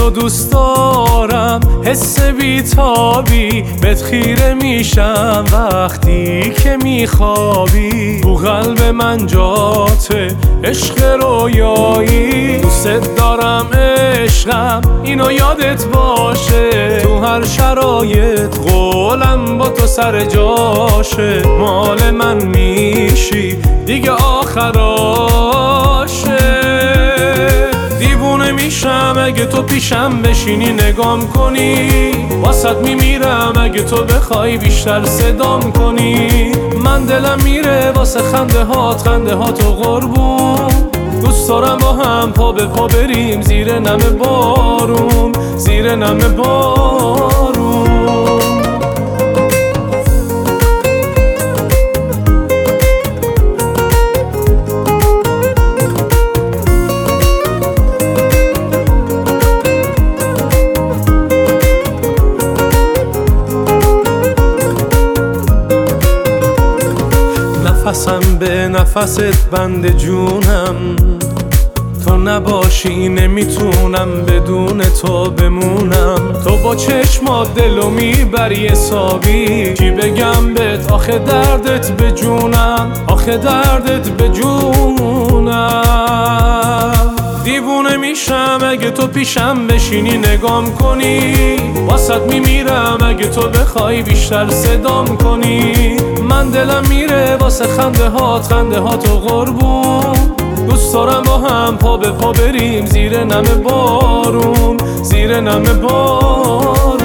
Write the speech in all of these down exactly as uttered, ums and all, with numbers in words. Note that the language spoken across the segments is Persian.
تو دوست دارم، حس بیتابی بهت خیره میشم وقتی که میخوابی. تو قلب من جاته عشق رویایی، دوست دارم عشقم اینو یادت باشه. تو هر شرایط قولم با تو سر جاشه، مال من میشی دیگه آخراشه. دیوونه میشم اگه تو پیشم بشینی نگام کنی، واسط میمیرم اگه تو بخوای بیشتر صدام کنی. من دلم میره واسه خنده هات، خنده هات و قربون. دوست دارم با هم پا به پا بریم زیر نم بارون، زیر نم بارون. نفسم به نفست بند جونم، تو نباشی نمیتونم بدون تو بمونم. تو با چشمات دلو میبری حسابی، چی بگم بهت آخه دردت به جونم، آخه دردت به جونم. دیوونه میشم اگه تو پیشم بشینی نگام کنی، واسط میمیرم اگه تو بخوای بیشتر صدام کنی. من دلم میره واسه خنده هات، خنده هات و قربون. دوست دارم با هم پا به پا بریم زیر نم بارون، زیر نم بارون.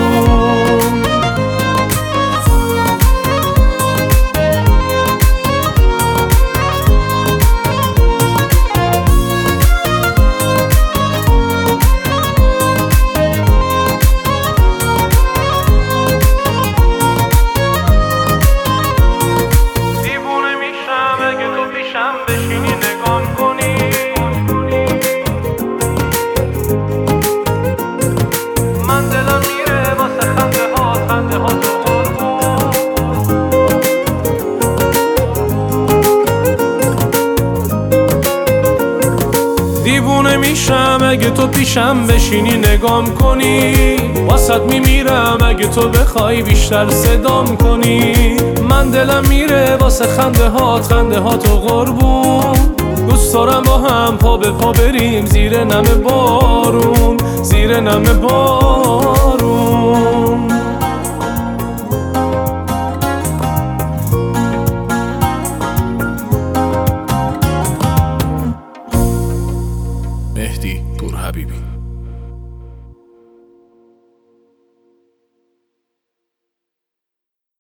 بشینی نگام کنی، من دلم میره واسه خنده ها، خنده ها تو قربون. دیوونه میشم اگه تو پیشم بشینی نگام کنی، واسط میمیرم اگه تو بخوای بیشتر صدام کنی. من دلم میره واسه خنده هات، خنده هات و قربون. دوست دارم با هم پا به پا بریم زیر نم بارون، زیر نم بارون. مهدی پور حبیبی.